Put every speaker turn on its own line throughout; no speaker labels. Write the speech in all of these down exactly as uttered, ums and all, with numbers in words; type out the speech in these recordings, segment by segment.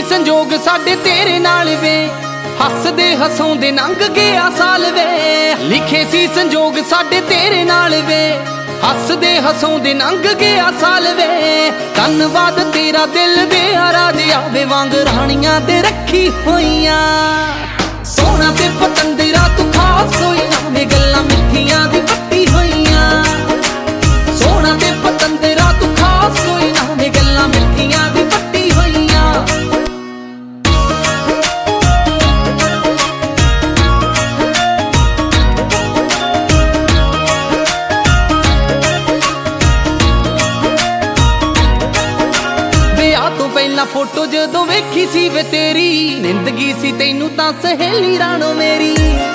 ਸੰਜੋਗ ਸਾਡੇ ਤੇਰੇ ਨਾਲ ਵੇ, ਹੱਸਦੇ ਹਸਾਉਂਦੇ ਲੰਘ ਗਿਆ ਸਾਲ ਵੇ। ਲਿਖੇ ਸੀ ਸੰਜੋਗ ਸਾਡੇ ਤੇਰੇ ਨਾਲ ਵੇ, ਹੱਸਦੇ ਹਸਾਉਂਦੇ ਲੰਘ ਗਿਆ ਸਾਲ ਵੇ। ਧੰਨਵਾਦ ਤੇਰਾ ਦਿਲ ਦੇ ਰਾਜ ਆਵੇ ਵਾਂਗ ਰਾਣੀਆਂ ਤੇ ਰੱਖੀ ਹੋਈਆਂ। ਸੋਹਣਾ ਤੇ ਪਤੰਦਰਾ ਤੂੰ ਖਾਸ ਕੋਈ ਨਾ ਵੇ, ਗੱਲਾਂ ਮਿੱਠੀਆਂ ਦੀ ਵੱਟੀ ਹੋਈਆਂ। ਸੋਹਣਾ ਤੇ ਪਤੰਦਰਾ ਤੂੰ ਖਾਸ ਕੋਈ ਨਾ ਵੇ, ਗੱਲਾਂ ਮਿੱਠੀਆਂ ਦੀ ਵੱਟੀ ਹੋਈਆਂ। ਵਿਆਹ ਤੋਂ ਪਹਿਲਾਂ ਫੋਟੋ ਜਦੋਂ ਵੇਖੀ ਸੀ ਵੇ ਤੇਰੀ, ਨਿੰਦ ਗਈ ਸੀ ਤੈਨੂੰ ਤਾਂ ਸਹੇਲੀ ਰਾਣੋ ਮੇਰੀ।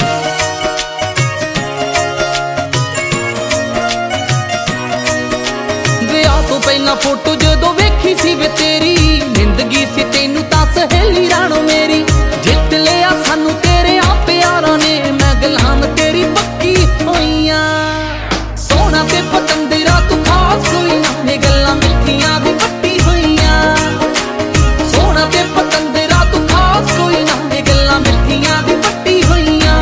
ਵਿਆਹ ਤੋਂ ਪਹਿਲਾਂ ਫੋਟੋ ਜਦੋਂ ਵੇਖੀ ਸੀ ਵੇ ਤੇਰੀ, ਨਿੰਦ ਗਈ ਸੀ ਤੈਨੂੰ ਤਾਂ ਸਹੇਲੀ ਰਾਣੋ ਮੇਰੀ। ਜਿੱਤ ਲਿਆ ਸਾਨੂੰ ਤੇਰੇ ਆ ਪਿਆਰਾਂ ਨੇ, ਮੈਂ ਗੁਲਾਮ ਤੇਰੀ ਪੱਕੀ ਹੋਈਆਂ। ਸੋਹਣਾ ਤੇ ਪਤੰਦਰਾ ਤੂੰ ਖਾਸ ਕੋਈ ਨਾ ਵੇ, ਗੱਲਾਂ ਮਿੱਠੀਆਂ ਦੀ ਵੱਟੀ ਹੋਈਆਂ। ਸੋਹਣਾ ਤੇ ਪਤੰਦਰਾ ਤੂੰ ਖਾਸ ਕੋਈ ਨਾ ਵੇ, ਗੱਲਾਂ ਮਿੱਠੀਆਂ ਦੀ ਵੱਟੀ ਹੋਈਆਂ।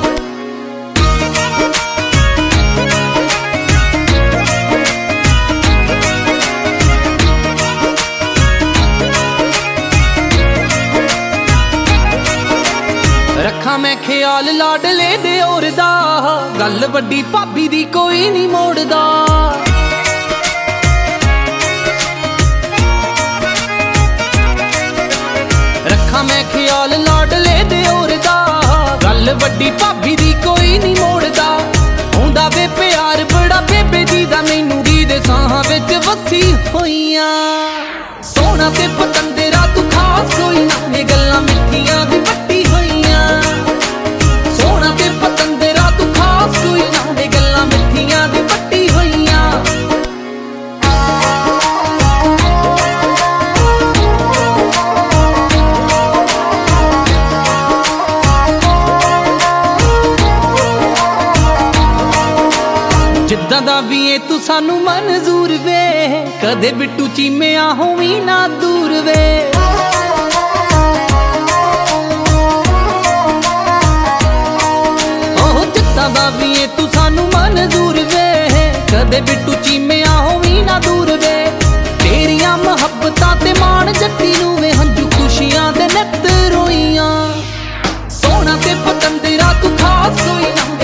ਰੱਖਾਂ ਮੈਂ ਖਿਆਲ ਲਾਡਲੇ ਦੇ ਔਰ ਦਾ, ਗੱਲ ਵੱਡੀ ਭਾਬੀ ਦੀ ਕੋਈ ਨਹੀਂ ਮੋੜਦਾ। ਰੱਖਾਂ ਮੈਂ ਖਿਆਲ ਲਾਡਲੇ ਦੇ ਔਰ ਦਾ, ਗੱਲ ਵੱਡੀ ਭਾਬੀ ਦੀ ਕੋਈ ਨਹੀਂ ਮੋੜਦਾ। ਹੁੰਦਾ ਵੇ ਪਿਆਰ ਬੜਾ ਬੇਬੇ ਜੀ ਦਾ, ਮੈਨੂੰ ਦੀ ਦੇ ਸਾਹਾਂ ਵਿੱਚ ਵਸੀ ਹੋਈਆਂ। ਸੋਹਣਾ ਤੇ ਪਤੰਦਰਾ ਤੂੰ ਖਾਸ ਕੋਈ ਨਾ ਵੇ, ਗੱਲਾਂ ਮਿੱਠੀਆਂ ਦੀ ਵੱਟੀ ਹੋਈਆਂ। ਸੋਹਣਾ ਤੇ ਪਤੰਦਰਾ ਤੂੰ ਖਾਸ ਕੋਈ ਨਾ ਵੇ, ਗੱਲਾਂ ਮਿੱਠੀਆਂ ਦੀ ਵੱਟੀ ਹੋਈਆਂ। ਜਿੱਦਾਂ ਦਾ ਵੀ ਏ ਤੂੰ ਸਾਨੂੰ ਮਨਜ਼ੂਰ ਵੇ, ਕਦੇ ਬਿੱਟੂ ਚੀਮਿਆ ਹੋਵੀਂ ਨਾ ਦੂਰ ਵੇ। ਓਹ ਜਿੱਦਾਂ ਦਾ ਵੀ ਏ ਤੂੰ ਸਾਨੂੰ ਮਨਜ਼ੂਰ ਵੇ, ਕਦੇ ਬਿੱਟੂ ਚੀਮਿਆ ਹੋਵੀਂ ਨਾ ਦੂਰ ਵੇ। ਤੇਰੀਆਂ ਮੁਹੱਬਤਾਂ ਤੇ ਮਾਣ ਜੱਟੀ ਨੂੰ ਵੇ, ਹੰਝੂ ਖੁਸ਼ੀਆਂ ਦੇ ਨਿੱਤ ਰੋਈਆਂ। ਸੋਹਣਾ ਤੇ ਪਤੰਦਰਾ ਤੂੰ ਖਾਸ ਕੋਈ ਨਾ